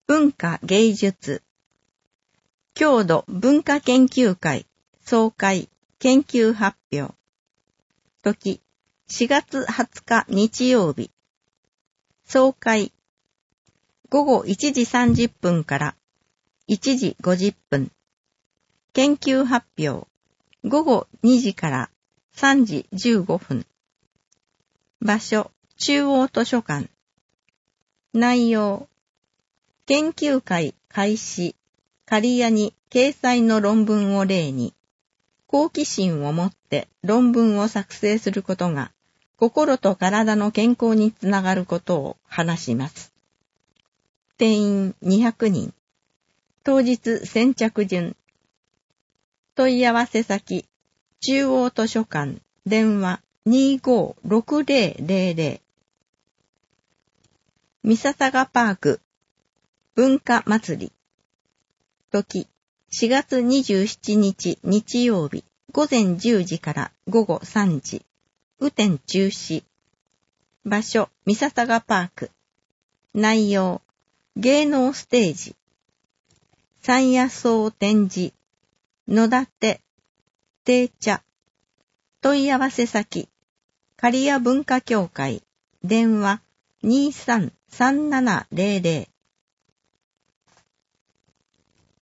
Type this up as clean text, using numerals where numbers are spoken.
文化芸術郷土文化研究会総会研究発表時4月20日日曜日総会午後1時30分から1時50分研究発表午後2時から3時15分場所中央図書館内容研究会開始仮屋に掲載の論文を例に好奇心を持って論文を作成することが心と体の健康につながることを話します。定員200人当日先着順問い合わせ先中央図書館電話256000三笹パーク文化祭り時4月27日日曜日午前10時から午後3時雨天中止場所三笹パーク内容芸能ステージ山野草展示野立定茶問い合わせ先刈谷文化協会電話233700